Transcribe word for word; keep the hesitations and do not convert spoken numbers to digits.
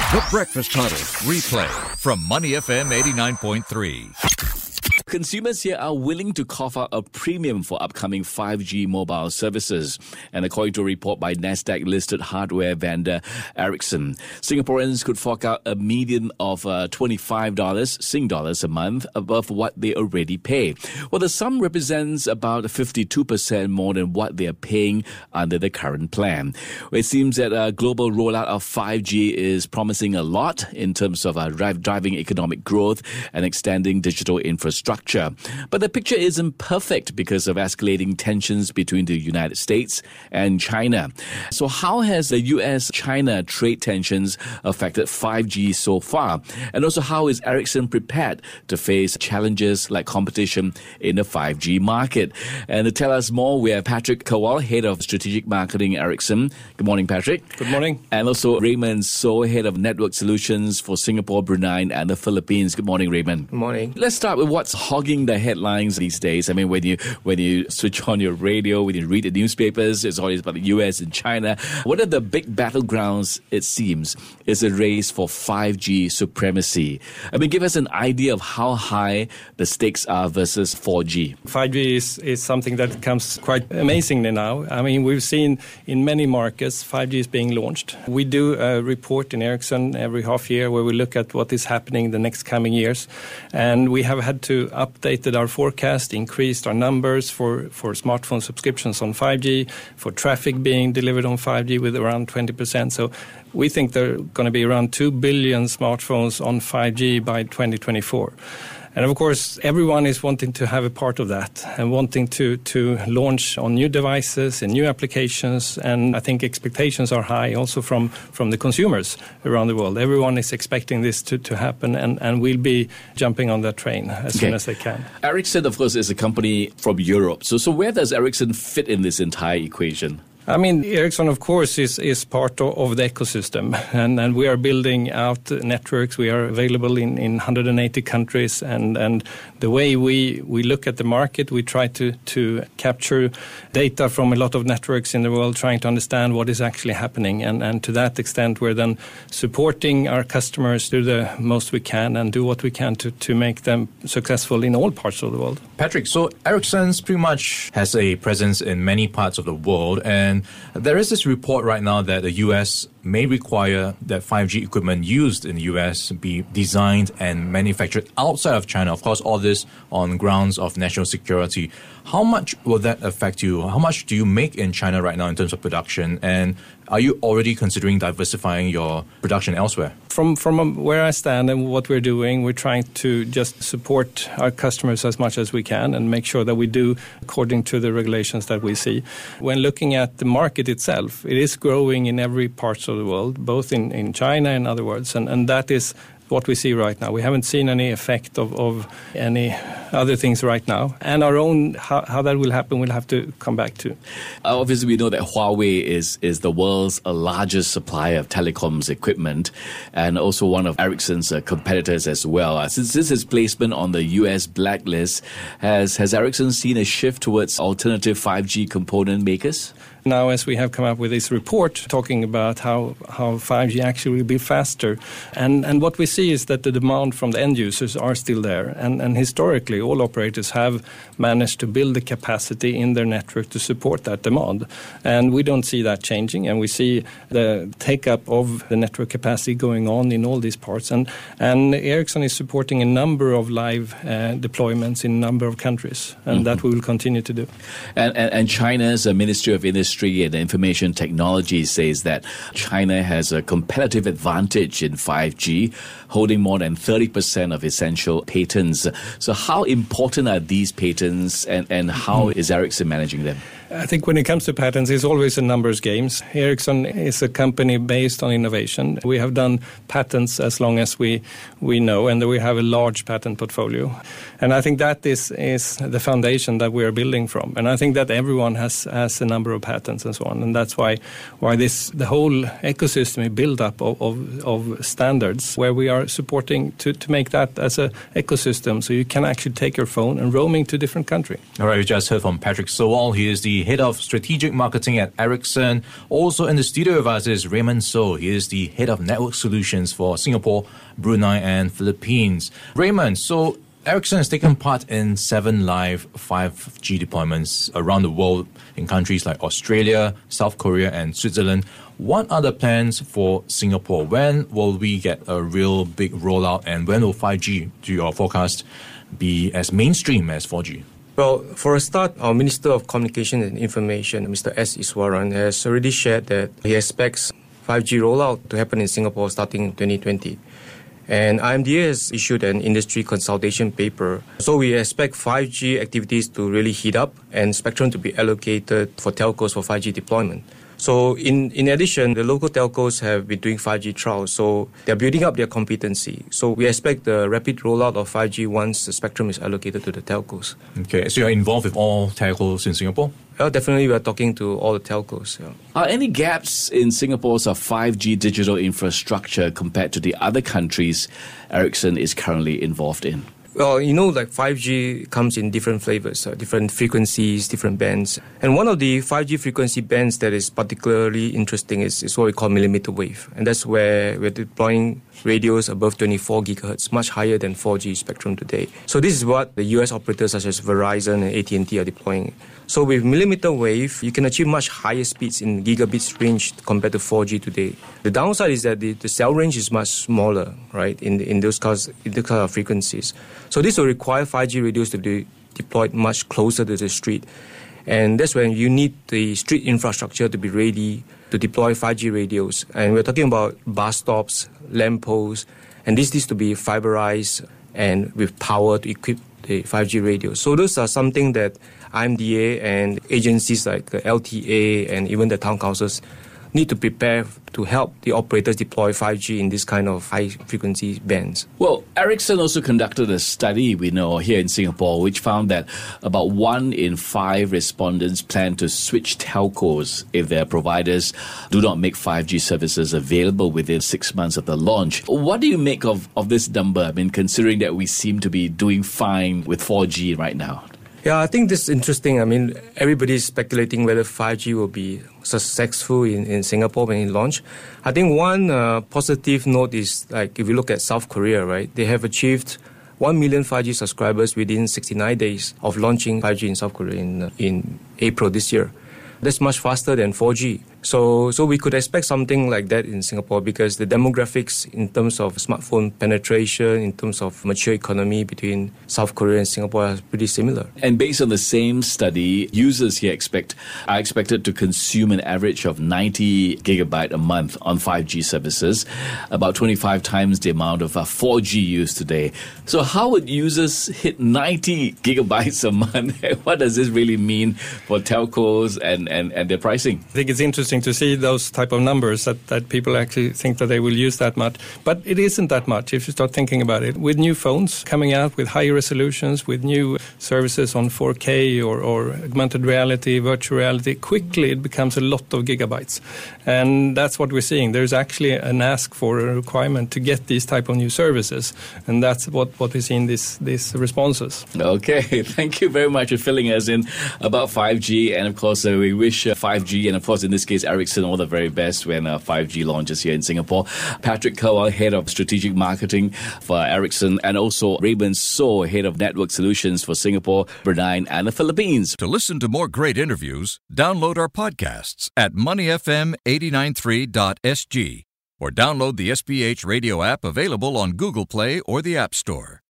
The Breakfast Huddle replay from Money F M eighty-nine point three. Consumers here are willing to cough out a premium for upcoming five G mobile services. And according to a report by Nasdaq-listed hardware vendor Ericsson, Singaporeans could fork out a median of uh, twenty-five dollars Sing dollars a month above what they already pay. Well, the sum represents about fifty-two percent more than what they are paying under the current plan. It seems that a global rollout of five G is promising a lot in terms of uh, driving economic growth and extending digital infrastructure. But the picture isn't perfect because of escalating tensions between the United States and China. So how has the U S China trade tensions affected five G so far? And also, how is Ericsson prepared to face challenges like competition in the five G market? And to tell us more, we have Patrick Kowal, Head of Strategic Marketing, Ericsson. Good morning, Patrick. Good morning. And also Raymond So, Head of Network Solutions for Singapore, Brunei, and the Philippines. Good morning, Raymond. Good morning. Let's start with what's hogging the headlines these days. I mean, when you when you switch on your radio, when you read the newspapers, it's always about the U S and China. One of the big battlegrounds, it seems, is a race for five G supremacy. I mean, give us an idea of how high the stakes are versus four G. five G is, is something that comes quite amazingly now. I mean, we've seen in many markets five G is being launched. We do a report in Ericsson every half year where we look at what is happening in the next coming years. And we have had to update our forecast, increased our numbers for, for smartphone subscriptions on five G, for traffic being delivered on five G with around twenty percent. So we think there are going to be around two billion smartphones on five G by twenty twenty-four. And of course, everyone is wanting to have a part of that and wanting to, to launch on new devices and new applications. And I think expectations are high also from, from the consumers around the world. Everyone is expecting this to, to happen and, and will be jumping on that train as okay. soon as they can. Ericsson, of course, is a company from Europe. So, so where does Ericsson fit in this entire equation? I mean, Ericsson, of course, is, is part of, of the ecosystem, and, and we are building out networks. We are available in, in one hundred eighty countries, and, and the way we, we look at the market, we try to, to capture data from a lot of networks in the world, trying to understand what is actually happening, and, and to that extent, we're then supporting our customers do the most we can and do what we can to, to make them successful in all parts of the world. Patrick, so Ericsson's pretty much has a presence in many parts of the world, and there is this report right now that the U S may require that five G equipment used in the U S be designed and manufactured outside of China. Of course, all this on grounds of national security. How much will that affect you? How much do you make in China right now in terms of production? And are you already considering diversifying your production elsewhere? From from where I stand and what we're doing, we're trying to just support our customers as much as we can and make sure that we do according to the regulations that we see. When looking at the market itself, it is growing in every part of the world, both in, in China and other worlds, and, and that is what we see right now. We haven't seen any effect of, of any other things right now. And our own, how, how that will happen, we'll have to come back to. Uh, obviously, we know that Huawei is, is the world's largest supplier of telecoms equipment and also one of Ericsson's uh, competitors as well. Uh, since this is placement on the U S blacklist, has, has Ericsson seen a shift towards alternative five G component makers? Now, as we have come up with this report talking about how, how five G actually will be faster, and, and what we see is that the demand from the end users are still there. And, and historically, all operators have managed to build the capacity in their network to support that demand. And we don't see that changing, and we see the take-up of the network capacity going on in all these parts. And, and Ericsson is supporting a number of live uh, deployments in a number of countries, and mm-hmm. that we will continue to do. And, and, and China's uh, Ministry of Industry and Information Technology says that China has a competitive advantage in five G, holding more than thirty percent of essential patents. So how important are these patents, and, and how is Ericsson managing them? I think when it comes to patents, it's always a numbers games. Ericsson is a company based on innovation. We have done patents as long as we, we know, and we have a large patent portfolio. And I think that is, is the foundation that we are building from. And I think that everyone has, has a number of patents and so on. And that's why why this the whole ecosystem is built up of, of, of standards where we are supporting to, to make that as an ecosystem so you can actually take your phone and roaming to a different country. All right, we just heard from Patrick Sowell. He is the the Head of Strategic Marketing at Ericsson. Also in the studio with us is Raymond So. He is the Head of Network Solutions for Singapore, Brunei and Philippines. Raymond, so Ericsson has taken part in seven live five G deployments around the world in countries like Australia, South Korea and Switzerland. What are the plans for Singapore? When will we get a real big rollout, and when will five G, to your forecast, be as mainstream as four G? Well, for a start, our Minister of Communication and Information, Mister S. Iswaran, has already shared that he expects five G rollout to happen in Singapore starting in twenty twenty. And I M D A has issued an industry consultation paper. So we expect five G activities to really heat up and spectrum to be allocated for telcos for five G deployment. So in, in addition, the local telcos have been doing five G trials, so they're building up their competency. So we expect the rapid rollout of five G once the spectrum is allocated to the telcos. Okay, so you're involved with all telcos in Singapore? Well, definitely we're talking to all the telcos. Yeah. Are any gaps in Singapore's five G digital infrastructure compared to the other countries Ericsson is currently involved in? Well, you know, like five G comes in different flavors, uh, different frequencies, different bands. And one of the five G frequency bands that is particularly interesting is, is what we call millimeter wave. And that's where we're deploying radios above twenty-four gigahertz, much higher than four G spectrum today. So this is what the U S operators such as Verizon and A T and T are deploying. So with millimeter wave, you can achieve much higher speeds in gigabits range compared to four G today. The downside is that the, the cell range is much smaller, right, in, in those kinds, in those kind of frequencies. So this will require five G radios to be deployed much closer to the street. And that's when you need the street infrastructure to be ready to deploy five G radios. And we're talking about bus stops, lamp posts, and this needs to be fiberized and with power to equip the five G radios. So those are something that I M D A and agencies like the L T A and even the town councils need to prepare to help the operators deploy five G in this kind of high-frequency bands. Well, Ericsson also conducted a study, we know, here in Singapore, which found that about one in five respondents plan to switch telcos if their providers do not make five G services available within six months of the launch. What do you make of, of this number? I mean, considering that we seem to be doing fine with four G right now. Yeah, I think this is interesting. I mean, everybody's speculating whether five G will be successful in, in Singapore when it launched. I think one uh, positive note is, like, if you look at South Korea, right, they have achieved one million five G subscribers within sixty-nine days of launching five G in South Korea in, uh, in April this year. That's much faster than four G. So so we could expect something like that in Singapore because the demographics in terms of smartphone penetration, in terms of mature economy between South Korea and Singapore are pretty similar. And based on the same study, users here expect are expected to consume an average of ninety gigabyte a month on five G services, about twenty-five times the amount of uh, four G use today. So how would users hit ninety gigabytes a month? What does this really mean for telcos and, and, and their pricing? I think it's interesting to see those type of numbers that, that people actually think that they will use that much. But it isn't that much if you start thinking about it. With new phones coming out with higher resolutions, with new services on four K or, or augmented reality, virtual reality, quickly it becomes a lot of gigabytes. And that's what we're seeing. There's actually an ask for a requirement to get these type of new services. And that's what, what we see in this, these responses. Okay, thank you very much for filling us in about five G. And of course, uh, we wish uh, five G and of course in this case Ericsson all the very best when uh, five G launches here in Singapore. Patrick Kowal, Head of Strategic Marketing for Ericsson, and also Raymond So, Head of Network Solutions for Singapore, Brunei and the Philippines. To listen to more great interviews, download our podcasts at money f m eight nine three dot s g or download the S B H radio app available on Google Play or the App Store.